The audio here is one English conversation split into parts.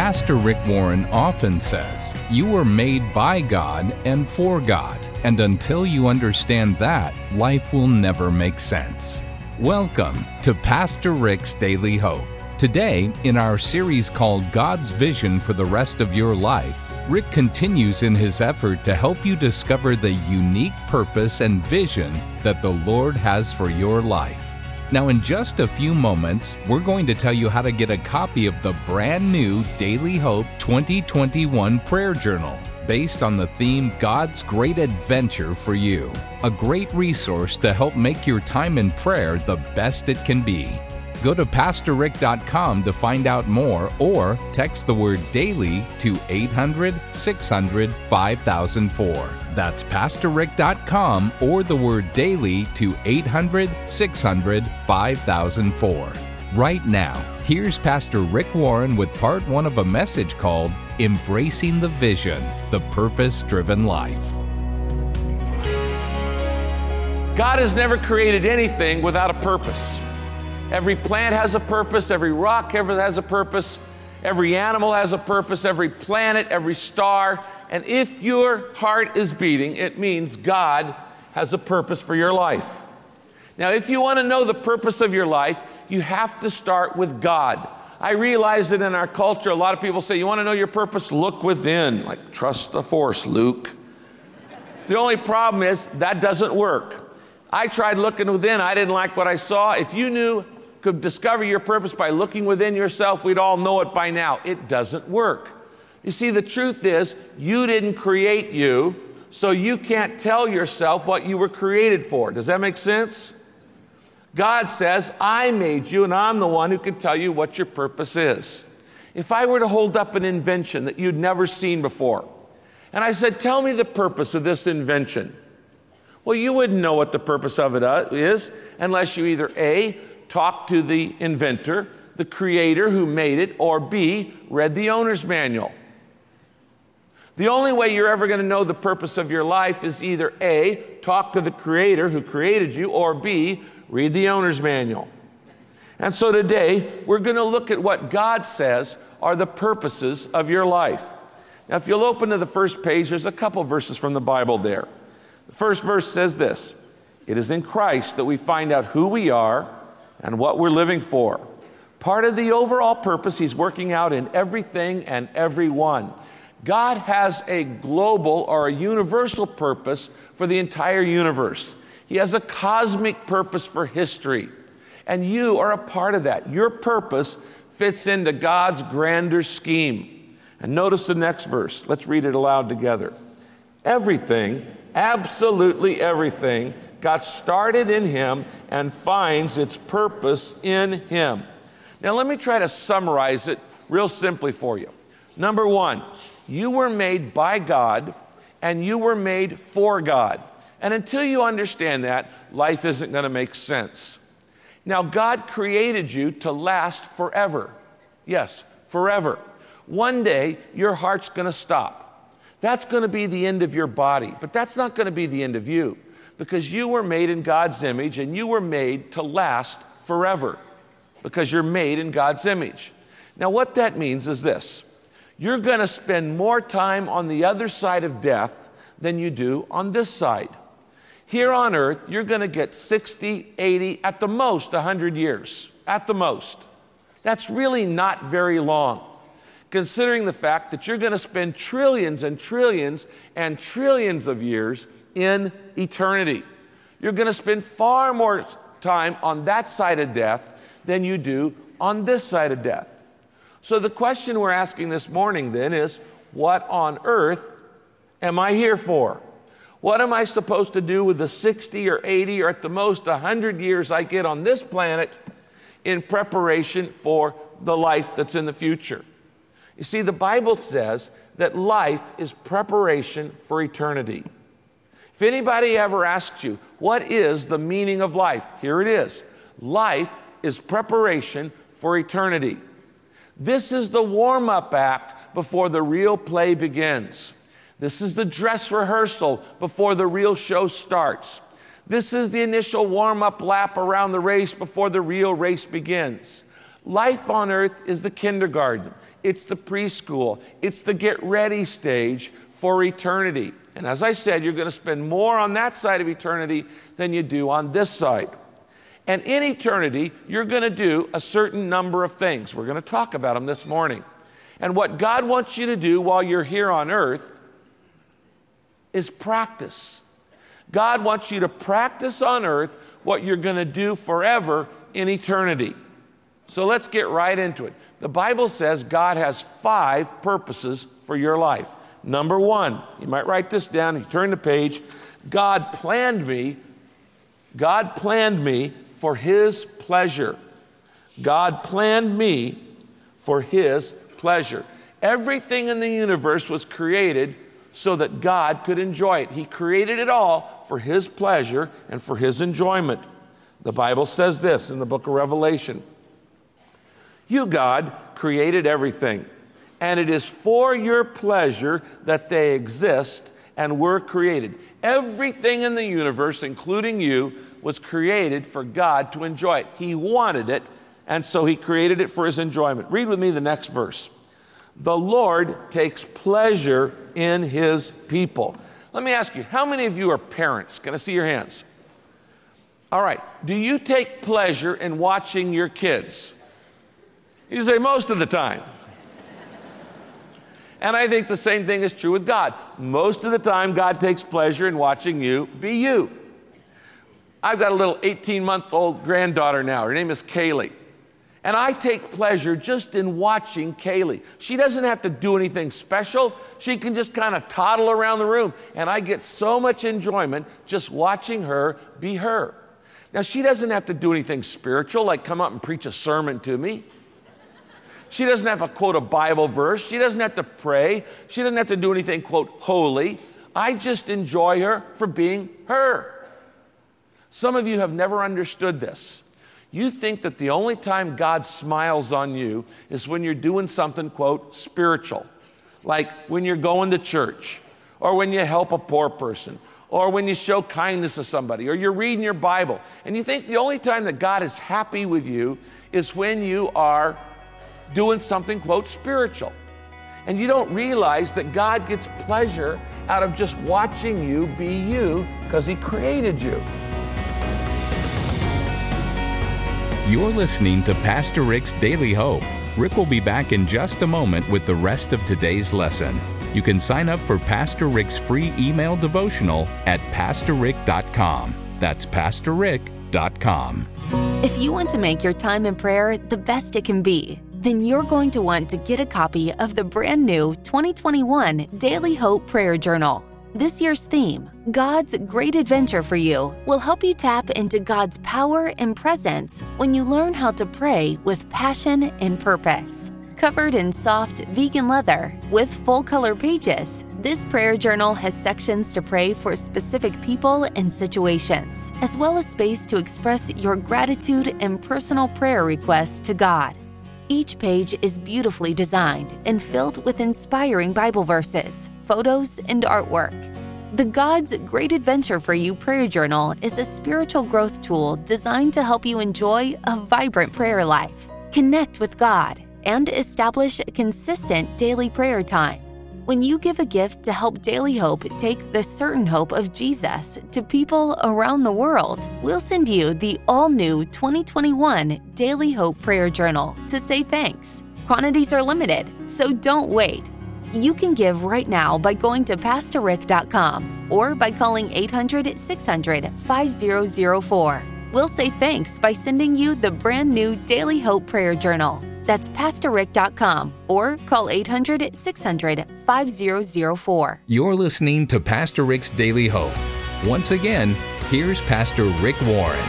Pastor Rick Warren often says, you were made by God and for God, and until you understand that, life will never make sense. Welcome to Pastor Rick's Daily Hope. Today, in our series called God's Vision for the Rest of Your Life, Rick continues in his effort to help you discover the unique purpose and vision that the Lord has for your life. Now, in just a few moments, we're going to tell you how to get a copy of the brand new Daily Hope 2021 Prayer Journal, based on the theme God's Great Adventure for You, a great resource to help make your time in prayer the best it can be. Go to PastorRick.com to find out more, or text the word DAILY to 800-600-5004. That's PastorRick.com or the word DAILY to 800-600-5004. Right now, here's Pastor Rick Warren with part one of a message called Embracing the Vision, the Purpose-Driven Life. God has never created anything without a purpose. Every plant has a purpose, every rock has a purpose, every animal has a purpose, every planet, every star. And if your heart is beating, it means God has a purpose for your life. Now, if you want to know the purpose of your life, you have to start with God. I realize that in our culture, a lot of people say, you want to know your purpose? Look within. Like, trust the force, Luke. The only problem is that doesn't work. I tried looking within. I didn't like what I saw. If you could discover your purpose by looking within yourself, we'd all know it by now. It doesn't work. You see, the truth is, you didn't create you, so you can't tell yourself what you were created for. Does that make sense? God says, I made you, and I'm the one who can tell you what your purpose is. If I were to hold up an invention that you'd never seen before, and I said, tell me the purpose of this invention. Well, you wouldn't know what the purpose of it is unless you either A, talk to the inventor, the creator who made it, or B, read the owner's manual. The only way you're ever going to know the purpose of your life is either A, talk to the creator who created you, or B, read the owner's manual. And so today, we're going to look at what God says are the purposes of your life. Now, if you'll open to the first page, there's a couple verses from the Bible there. The first verse says this: it is in Christ that we find out who we are and what we're living for. Part of the overall purpose He's working out in everything and everyone. God has a global or a universal purpose for the entire universe. He has a cosmic purpose for history, and you are a part of that. Your purpose fits into God's grander scheme. And notice the next verse. Let's read it aloud together. Everything, absolutely everything, got started in Him and finds its purpose in Him. Now, let me try to summarize it real simply for you. Number one, you were made by God and you were made for God. And until you understand that, life isn't going to make sense. Now, God created you to last forever. Yes, forever. One day, your heart's going to stop. That's going to be the end of your body, but that's not going to be the end of you, because you were made in God's image and you were made to last forever, because you're made in God's image. Now, what that means is this: you're going to spend more time on the other side of death than you do on this side. Here on earth, you're going to get 60, 80, at the most 100 years, at the most. That's really not very long, considering the fact that you're going to spend trillions and trillions and trillions of years in eternity. You're going to spend far more time on that side of death than you do on this side of death. So the question we're asking this morning then is, what on earth am I here for? What am I supposed to do with the 60 or 80 or at the most 100 years I get on this planet in preparation for the life that's in the future? You see, the Bible says that life is preparation for eternity. If anybody ever asks you, what is the meaning of life? Here it is. Life is preparation for eternity. This is the warm-up act before the real play begins. This is the dress rehearsal before the real show starts. This is the initial warm-up lap around the race before the real race begins. Life on earth is the kindergarten. It's the preschool. It's the get ready stage for eternity. And as I said, you're going to spend more on that side of eternity than you do on this side. And in eternity, you're going to do a certain number of things. We're going to talk about them this morning. And what God wants you to do while you're here on earth is practice. God wants you to practice on earth what you're going to do forever in eternity. So let's get right into it. The Bible says God has 5 purposes for your life. Number 1, you might write this down, you turn the page. God planned me for His pleasure. God planned me for His pleasure. Everything in the universe was created so that God could enjoy it. He created it all for His pleasure and for His enjoyment. The Bible says this in the book of Revelation. You, God, created everything, and it is for your pleasure that they exist and were created. Everything in the universe, including you, was created for God to enjoy it. He wanted it, and so He created it for His enjoyment. Read with me the next verse. The Lord takes pleasure in His people. Let me ask you, how many of you are parents? Can I see your hands? All right. Do you take pleasure in watching your kids? You say most of the time. And I think the same thing is true with God. Most of the time, God takes pleasure in watching you be you. I've got a little 18-month-old granddaughter now. Her name is Kaylee. And I take pleasure just in watching Kaylee. She doesn't have to do anything special. She can just kind of toddle around the room. And I get so much enjoyment just watching her be her. Now, she doesn't have to do anything spiritual, like come up and preach a sermon to me. She doesn't have to quote a Bible verse. She doesn't have to pray. She doesn't have to do anything, quote, holy. I just enjoy her for being her. Some of you have never understood this. You think that the only time God smiles on you is when you're doing something, quote, spiritual. Like when you're going to church, or when you help a poor person, or when you show kindness to somebody, or you're reading your Bible. And you think the only time that God is happy with you is when you are doing something, quote, spiritual. And you don't realize that God gets pleasure out of just watching you be you because He created you. You're listening to Pastor Rick's Daily Hope. Rick will be back in just a moment with the rest of today's lesson. You can sign up for Pastor Rick's free email devotional at pastorrick.com. That's pastorrick.com. If you want to make your time in prayer the best it can be, then you're going to want to get a copy of the brand new 2021 Daily Hope Prayer Journal. This year's theme, God's Great Adventure for You, will help you tap into God's power and presence when you learn how to pray with passion and purpose. Covered in soft vegan leather with full-color pages, this prayer journal has sections to pray for specific people and situations, as well as space to express your gratitude and personal prayer requests to God. Each page is beautifully designed and filled with inspiring Bible verses, photos, and artwork. The God's Great Adventure for You prayer journal is a spiritual growth tool designed to help you enjoy a vibrant prayer life, connect with God, and establish a consistent daily prayer time. When you give a gift to help Daily Hope take the certain hope of Jesus to people around the world, we'll send you the all-new 2021 Daily Hope Prayer Journal to say thanks. Quantities are limited, so don't wait. You can give right now by going to pastorrick.com or by calling 800-600-5004. We'll say thanks by sending you the brand new Daily Hope Prayer Journal. That's pastorrick.com or call 800-600-5004. You're listening to Pastor Rick's Daily Hope. Once again, here's Pastor Rick Warren.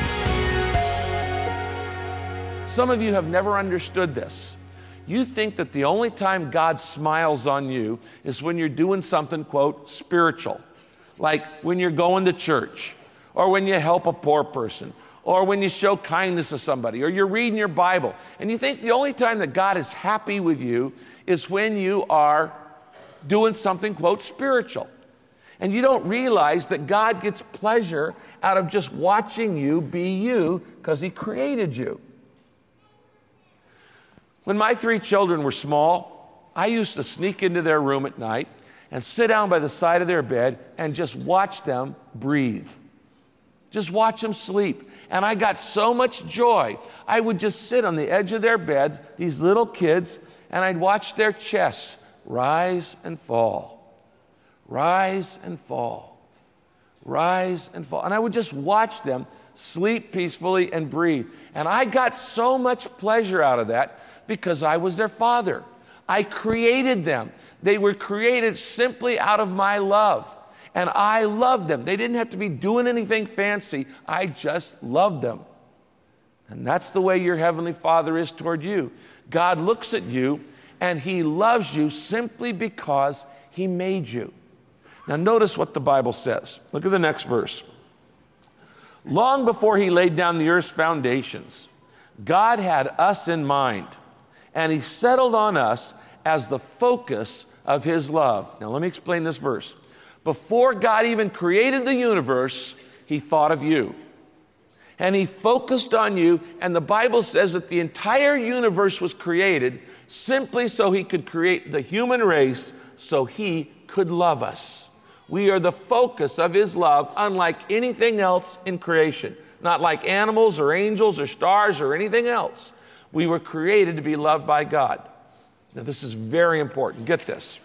Some of you have never understood this. You think that the only time God smiles on you is when you're doing something, quote, spiritual. Like when you're going to church, or when you help a poor person, or when you show kindness to somebody, or you're reading your Bible. And you think the only time that God is happy with you is when you are doing something, quote, spiritual. And you don't realize that God gets pleasure out of just watching you be you because He created you. When my 3 children were small, I used to sneak into their room at night and sit down by the side of their bed and just watch them breathe. Just watch them sleep. And I got so much joy. I would just sit on the edge of their beds, these little kids, and I'd watch their chests rise and fall, rise and fall, rise and fall. And I would just watch them sleep peacefully and breathe. And I got so much pleasure out of that because I was their father. I created them. They were created simply out of my love. And I loved them. They didn't have to be doing anything fancy. I just loved them. And that's the way your Heavenly Father is toward you. God looks at you and He loves you simply because He made you. Now notice what the Bible says. Look at the next verse. Long before He laid down the earth's foundations, God had us in mind, and He settled on us as the focus of His love. Now let me explain this verse. Before God even created the universe, He thought of you. And He focused on you, and the Bible says that the entire universe was created simply so He could create the human race so He could love us. We are the focus of His love, unlike anything else in creation. Not like animals or angels or stars or anything else. We were created to be loved by God. Now this is very important. Get this.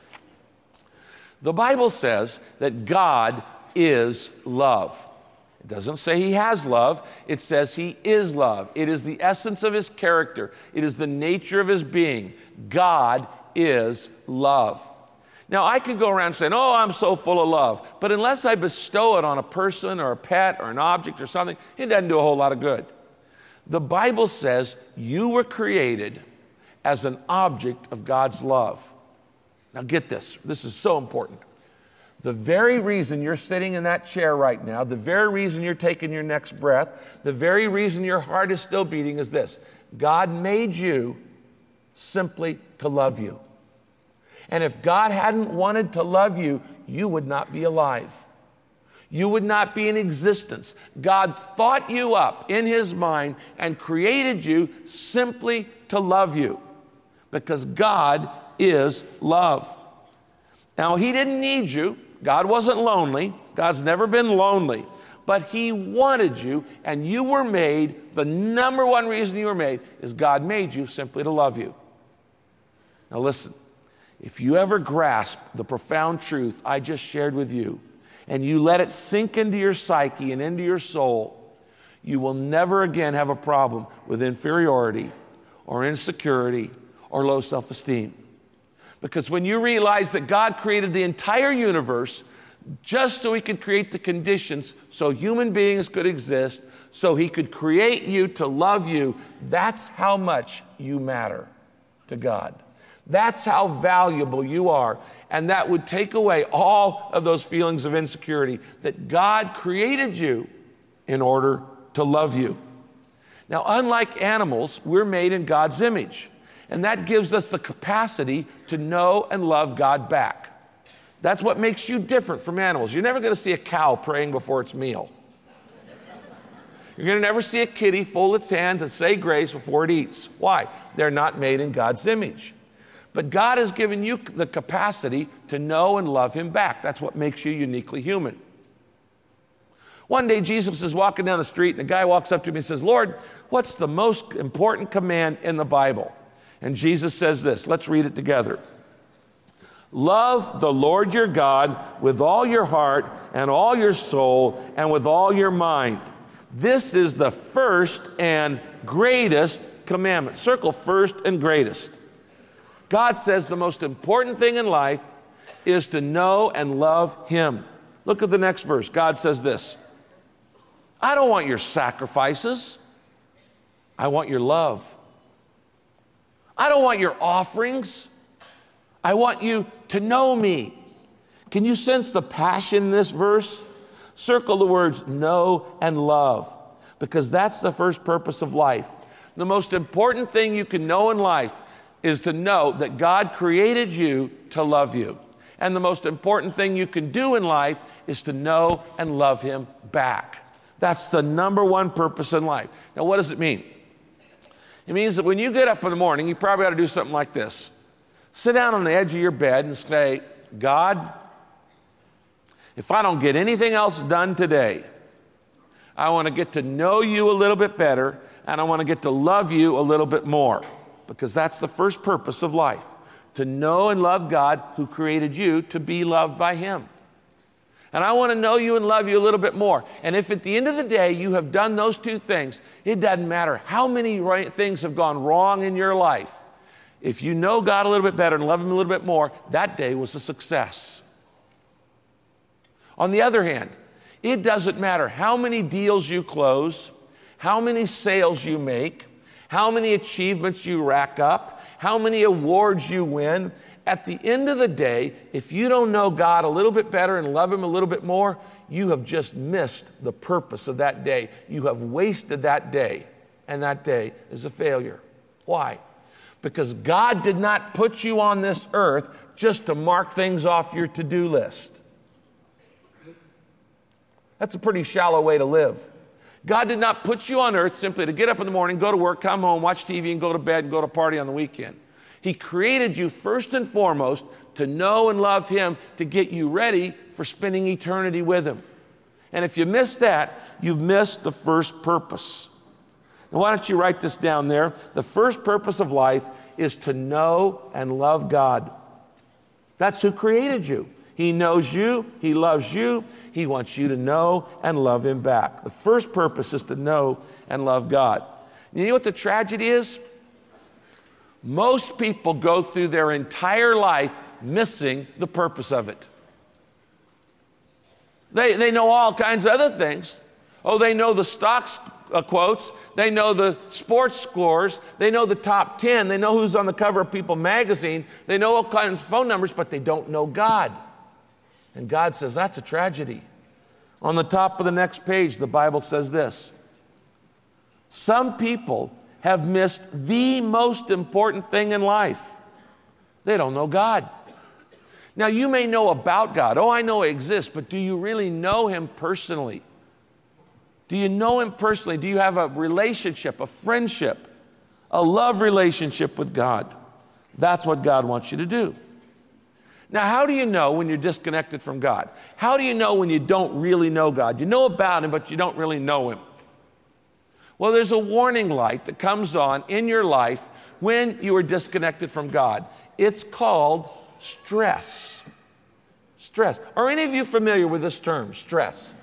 The Bible says that God is love. It doesn't say He has love. It says He is love. It is the essence of His character. It is the nature of His being. God is love. Now, I could go around saying, oh, I'm so full of love. But unless I bestow it on a person or a pet or an object or something, it doesn't do a whole lot of good. The Bible says you were created as an object of God's love. Now get this. This is so important. The very reason you're sitting in that chair right now, the very reason you're taking your next breath, the very reason your heart is still beating is this. God made you simply to love you. And if God hadn't wanted to love you, you would not be alive. You would not be in existence. God thought you up in His mind and created you simply to love you because God is love. Now, He didn't need you. God wasn't lonely. God's never been lonely. But He wanted you, and you were made. The number one reason you were made is God made you simply to love you. Now listen, if you ever grasp the profound truth I just shared with you, and you let it sink into your psyche and into your soul, you will never again have a problem with inferiority or insecurity or low self-esteem. Because when you realize that God created the entire universe just so He could create the conditions so human beings could exist, so He could create you to love you, that's how much you matter to God. That's how valuable you are. And that would take away all of those feelings of insecurity, that God created you in order to love you. Now, unlike animals, we're made in God's image. And that gives us the capacity to know and love God back. That's what makes you different from animals. You're never going to see a cow praying before its meal. You're going to never see a kitty fold its hands and say grace before it eats. Why? They're not made in God's image. But God has given you the capacity to know and love Him back. That's what makes you uniquely human. One day, Jesus is walking down the street, and a guy walks up to him and says, Lord, what's the most important command in the Bible? And Jesus says this. Let's read it together. Love the Lord your God with all your heart and all your soul and with all your mind. This is the first and greatest commandment. Circle first and greatest. God says the most important thing in life is to know and love Him. Look at the next verse. God says this. I don't want your sacrifices. I want your love. I don't want your offerings. I want you to know me. Can you sense the passion in this verse? Circle the words know and love, because that's the first purpose of life. The most important thing you can know in life is to know that God created you to love you. And the most important thing you can do in life is to know and love Him back. That's the number one purpose in life. Now, what does it mean? It means that when you get up in the morning, you probably ought to do something like this. Sit down on the edge of your bed and say, God, if I don't get anything else done today, I want to get to know you a little bit better, and I want to get to love you a little bit more, because that's the first purpose of life, to know and love God who created you to be loved by him. And I want to know you and love you a little bit more. And if at the end of the day you have done those two things, it doesn't matter how many things have gone wrong in your life. If you know God a little bit better and love him a little bit more, that day was a success. On the other hand, it doesn't matter how many deals you close, how many sales you make, how many achievements you rack up, how many awards you win. At the end of the day, if you don't know God a little bit better and love him a little bit more, you have just missed the purpose of that day. You have wasted that day, and that day is a failure. Why? Because God did not put you on this earth just to mark things off your to-do list. That's a pretty shallow way to live. God did not put you on earth simply to get up in the morning, go to work, come home, watch TV, and go to bed and go to party on the weekend. He created you first and foremost to know and love him, to get you ready for spending eternity with him. And if you miss that, you've missed the first purpose. Now, why don't you write this down there? The first purpose of life is to know and love God. That's who created you. He knows you. He loves you. He wants you to know and love him back. The first purpose is to know and love God. You know what the tragedy is? Most people go through their entire life missing the purpose of it. They know all kinds of other things. Oh, they know the stocks quotes. They know the sports scores. They know the top 10. They know who's on the cover of People magazine. They know all kinds of phone numbers, but they don't know God. And God says that's a tragedy. On the top of the next page, the Bible says this. Some people have missed the most important thing in life. They don't know God. Now, you may know about God. Oh, I know he exists, but do you really know him personally? Do you know him personally? Do you have a relationship, a friendship, a love relationship with God? That's what God wants you to do. Now, how do you know when you're disconnected from God? How do you know when you don't really know God? You know about him, but you don't really know him. Well, there's a warning light that comes on in your life when you are disconnected from God. It's called stress. Stress. Are any of you familiar with this term, stress?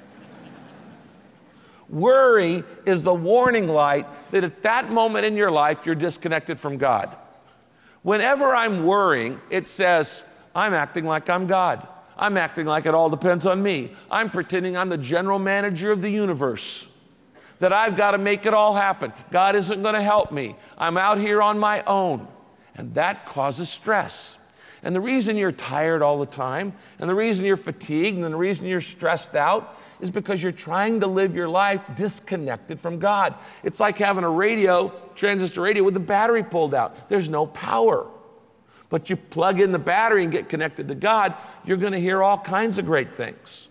Worry is the warning light that at that moment in your life, you're disconnected from God. Whenever I'm worrying, it says, I'm acting like I'm God. I'm acting like it all depends on me. I'm pretending I'm the general manager of the universe, that I've got to make it all happen. God isn't going to help me. I'm out here on my own. And that causes stress. And the reason you're tired all the time, and the reason you're fatigued, and the reason you're stressed out is because you're trying to live your life disconnected from God. It's like having a radio, transistor radio, with the battery pulled out. There's no power. But you plug in the battery and get connected to God, you're going to hear all kinds of great things.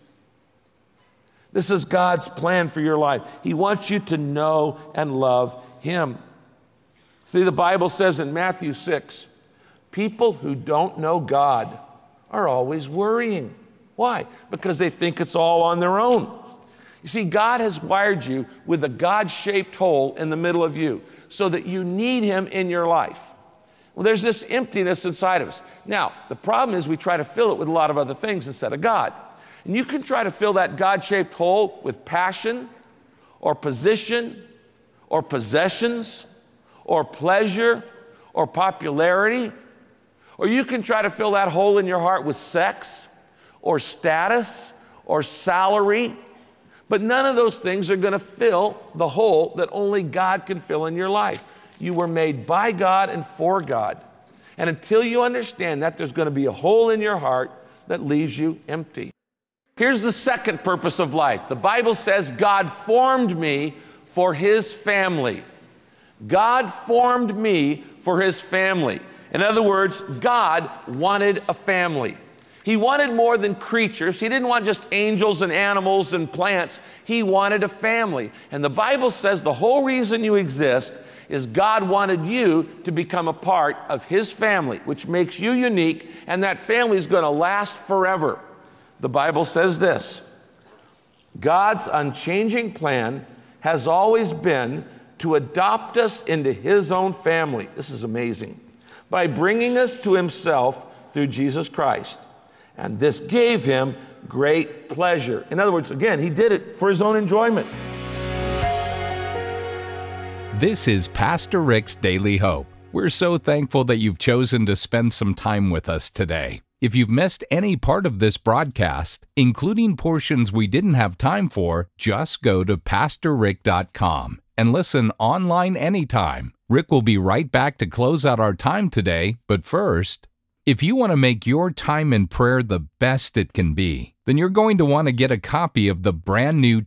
This is God's plan for your life. He wants you to know and love him. See, the Bible says in Matthew 6, people who don't know God are always worrying. Why? Because they think it's all on their own. You see, God has wired you with a God-shaped hole in the middle of you so that you need him in your life. Well, there's this emptiness inside of us. Now, the problem is we try to fill it with a lot of other things instead of God. And you can try to fill that God-shaped hole with passion or position or possessions or pleasure or popularity. Or you can try to fill that hole in your heart with sex or status or salary. But none of those things are going to fill the hole that only God can fill in your life. You were made by God and for God. And until you understand that, there's going to be a hole in your heart that leaves you empty. Here's the second purpose of life. The Bible says God formed me for his family. God formed me for his family. In other words, God wanted a family. He wanted more than creatures. He didn't want just angels and animals and plants. He wanted a family. And the Bible says the whole reason you exist is God wanted you to become a part of His family, which makes you unique, and that family is going to last forever. The Bible says this: God's unchanging plan has always been to adopt us into His own family. This is amazing. By bringing us to Himself through Jesus Christ. And this gave Him great pleasure. In other words, again, He did it for His own enjoyment. This is Pastor Rick's Daily Hope. We're so thankful that you've chosen to spend some time with us today. If you've missed any part of this broadcast, including portions we didn't have time for, just go to PastorRick.com and listen online anytime. Rick will be right back to close out our time today, but first, if you want to make your time in prayer the best it can be, then you're going to want to get a copy of the brand new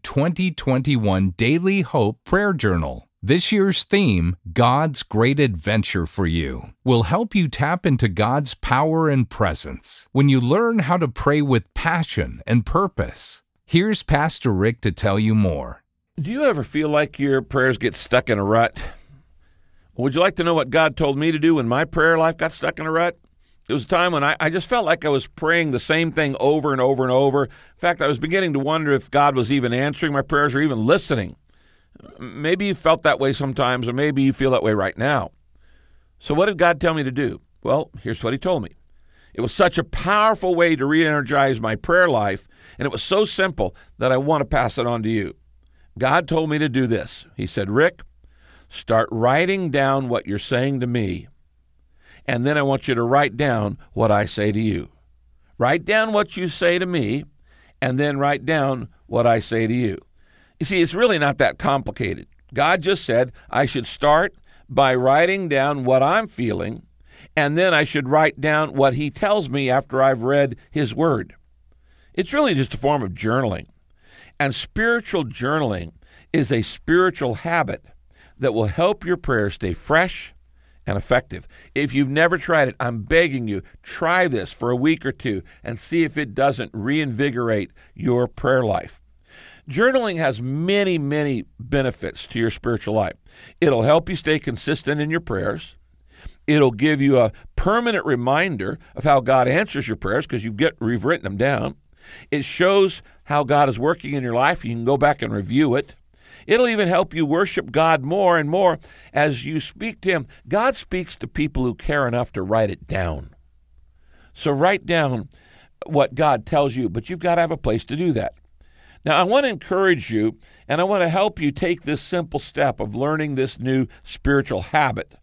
2021 Daily Hope Prayer Journal. This year's theme, God's Great Adventure for You, will help you tap into God's power and presence when you learn how to pray with passion and purpose. Here's Pastor Rick to tell you more. Do you ever feel like your prayers get stuck in a rut? Would you like to know what God told me to do when my prayer life got stuck in a rut? It was a time when I just felt like I was praying the same thing over and over and over. In fact, I was beginning to wonder if God was even answering my prayers or even listening. Maybe you felt that way sometimes, or maybe you feel that way right now. So what did God tell me to do? Well, here's what He told me. It was such a powerful way to re-energize my prayer life, and it was so simple that I want to pass it on to you. God told me to do this. He said, Rick, start writing down what you're saying to me, and then I want you to write down what I say to you. Write down what you say to me, and then write down what I say to you. You see, it's really not that complicated. God just said I should start by writing down what I'm feeling, and then I should write down what He tells me after I've read His Word. It's really just a form of journaling. And spiritual journaling is a spiritual habit that will help your prayers stay fresh and effective. If you've never tried it, I'm begging you, try this for a week or two and see if it doesn't reinvigorate your prayer life. Journaling has many, many benefits to your spiritual life. It'll help you stay consistent in your prayers. It'll give you a permanent reminder of how God answers your prayers because you've written them down. It shows how God is working in your life. You can go back and review it. It'll even help you worship God more and more as you speak to Him. God speaks to people who care enough to write it down. So write down what God tells you, but you've got to have a place to do that. Now, I want to encourage you, and I want to help you take this simple step of learning this new spiritual habit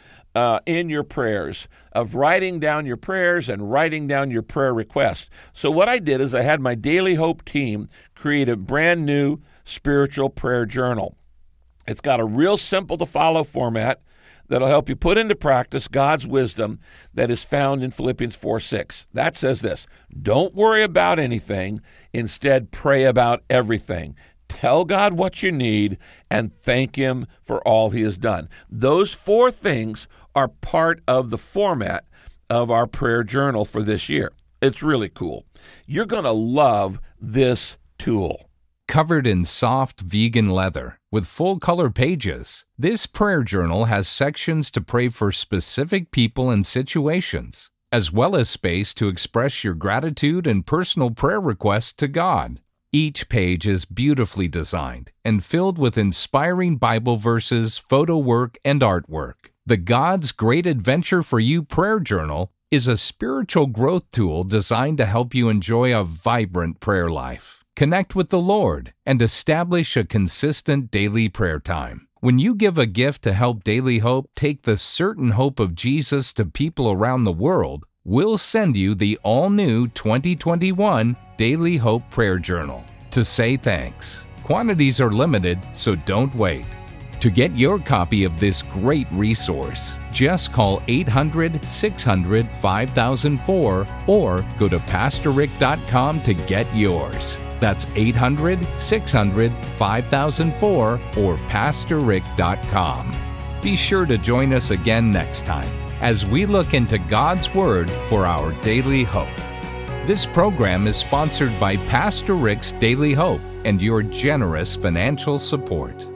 in your prayers, of writing down your prayers and writing down your prayer requests. So what I did is I had my Daily Hope team create a brand new spiritual prayer journal. It's got a real simple-to-follow format that'll help you put into practice God's wisdom that is found in Philippians 4:6. That says this: don't worry about anything, instead pray about everything. Tell God what you need and thank Him for all He has done. Those 4 things are part of the format of our prayer journal for this year. It's really cool. You're going to love this tool. Covered in soft vegan leather with full-color pages, this prayer journal has sections to pray for specific people and situations, as well as space to express your gratitude and personal prayer requests to God. Each page is beautifully designed and filled with inspiring Bible verses, photo work, and artwork. The God's Great Adventure for You prayer journal is a spiritual growth tool designed to help you enjoy a vibrant prayer life, connect with the Lord, and establish a consistent daily prayer time. When you give a gift to help Daily Hope take the certain hope of Jesus to people around the world, we'll send you the all-new 2021 Daily Hope Prayer Journal to say thanks. Quantities are limited, so don't wait. To get your copy of this great resource, just call 800-600-5004 or go to PastorRick.com to get yours. That's 800-600-5004 or PastorRick.com. Be sure to join us again next time as we look into God's Word for our daily hope. This program is sponsored by Pastor Rick's Daily Hope and your generous financial support.